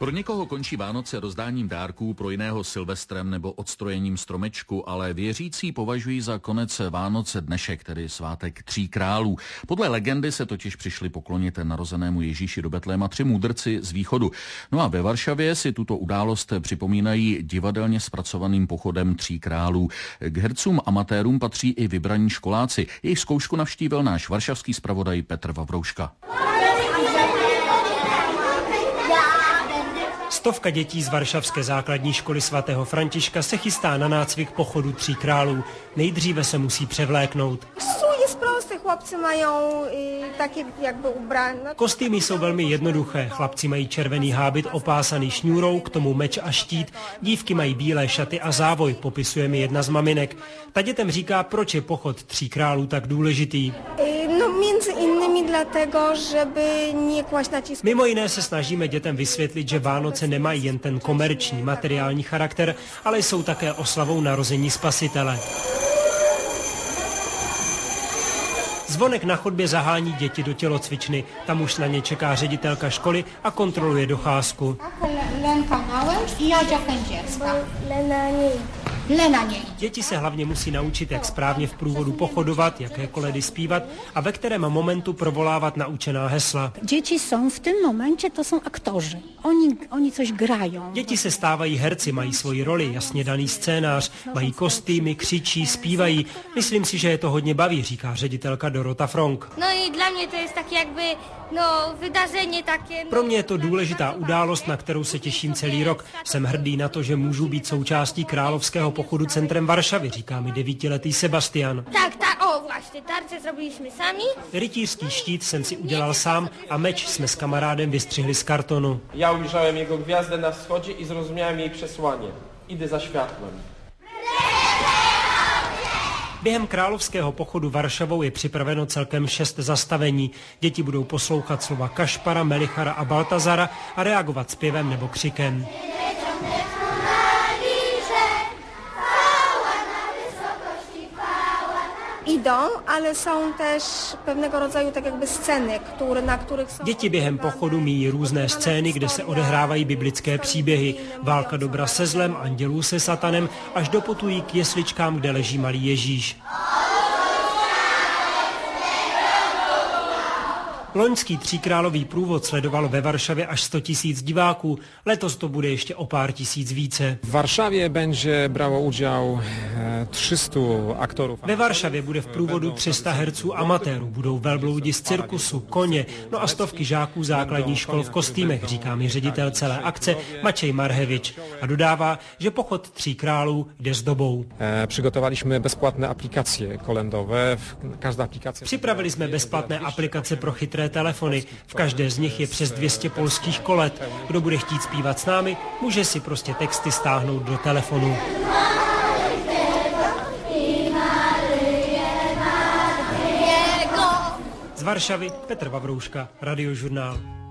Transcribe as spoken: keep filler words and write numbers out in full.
Pro někoho končí Vánoce rozdáním dárků, pro jiného Silvestrem nebo odstrojením stromečku, ale věřící považují za konec Vánoce dnešek, tedy svátek tří králů. Podle legendy se totiž přišli poklonit narozenému Ježíši do Betléma tři mudrci z východu. No a ve Varšavě si tuto událost připomínají divadelně zpracovaným pochodem tří králů. K hercům amatérům patří i vybraní školáci. Jejich zkoušku navštívil náš varšavský zpravodaj Petr Vavrouška. Stovka dětí z varšavské základní školy svatého Františka se chystá na nácvik pochodu tří králů. Nejdříve se musí převléknout. Kostýmy jsou velmi jednoduché. Chlapci mají červený hábit opásaný šňůrou, k tomu meč a štít. Dívky mají bílé šaty a závoj, popisuje mi jedna z maminek. Ta dětem říká, proč je pochod tří králů tak důležitý. No, między innymi dlatego, żeby nie kłaść nacisku. Mimo jiné se snažíme dětem vysvětlit, že Vánoce nemají jen ten komerční, materiální charakter, ale jsou také oslavou narození Spasitele. Zvonek na chodbě zahání děti do tělocvičny. Tam už na ně čeká ředitelka školy a kontroluje docházku. Děti se hlavně musí naučit, jak správně v průvodu pochodovat, jaké koledy zpívat a ve kterém momentu provolávat naučená hesla. Děti jsou v tom momentě, to jsou aktoři. Oni, oni coś grají. Děti se stávají herci, mají svoji roli, jasně daný scénář, mají kostýmy, křičí, zpívají. Myslím si, že je to hodně baví, říká ředitelka Dorota Fronk. No i dla mě to je tak jakby, no, vydaření také. Pro mě je to důležitá událost, na kterou se těším celý rok. Jsem hrdý na to, že můžu být součástí královského pochodu centrem Varšavy, říká mi devítiletý Sebastian. Tak, tak, o, vlastně, tarce zrobili jsme sami. Rytířský štít jsem si udělal sám a meč jsme s kamarádem vystřihli z kartonu. Já ujrzałem jego gwiazdę na wschodzie i zrozumiałem jej przesłanie. Idę za światłem. Během královského pochodu Varšavou je připraveno celkem šest zastavení. Děti budou poslouchat slova Kašpara, Melichara a Baltazara a reagovat zpěvem nebo křikem. Idą, ale są też pewnego rodzaju tak jakby sceny, które, na których są... Děti během pochodu míjí různé scény, kde se odehrávají biblické příběhy. Válka dobra se zlem, andělů se satanem, až doputují k jesličkám, kde leží malý Ježíš. Loňský tříkrálový průvod sledovalo ve Varšavě až sto tisíc diváků. Letos to bude ještě o pár tisíc více. V Varšavě będzie brało udział tři sta aktorů. Ve Varšavě bude v průvodu tři sta herců amatérů. Budou velbloudi z cirkusu, koně, no a stovky žáků základních škol v kostýmech, říká mi ředitel celé akce Mačej Marhevič. A dodává, že pochod tří králů jde s dobou. Přigotovali jsme bezplatné aplikace kolendové. Každá aplikace... Připravili jsme bezplatné aplikace pro chytré telefony. V každé z nich je přes dvě stě polských kolet. Kdo bude chtít zpívat s námi, může si prostě texty stáhnout do telefonu. Z Varšavy Petr Vavrouška, Radiožurnál.